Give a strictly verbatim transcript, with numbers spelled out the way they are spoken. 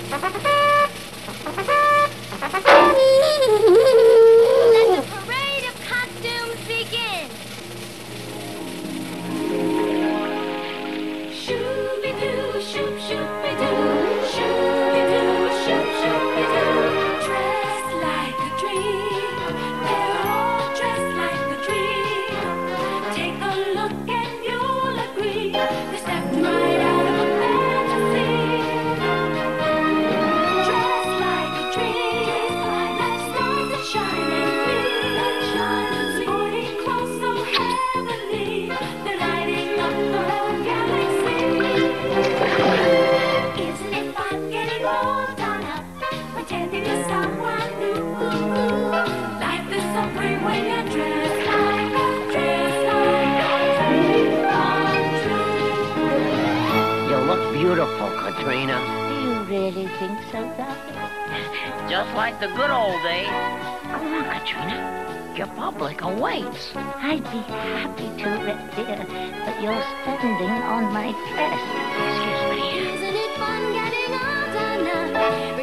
Let the parade of costumes begin. Shooby-doo, shoop, shoopy-doo. Shooby-doo, shoop, shoopy-doo. Dressed like a dream. They're all dressed like a dream. Take a look and you'll agree. They stepped right out of a fantasy. Dressed like a dream. Like stars that shine and beam. Sporting clothes so heavenly. They're lighting up the galaxy. Isn't it fun getting all done up? Pretending to someone new. Life is so free when you're dressed like a dress like a dream come true. You look beautiful, Katrina. Do you really think so, Doctor? Just like the good old days. Come on, Katrina. Your public awaits. I'd be happy to, Red dear, but you're standing on my dress. Excuse me. Isn't it fun getting all done up?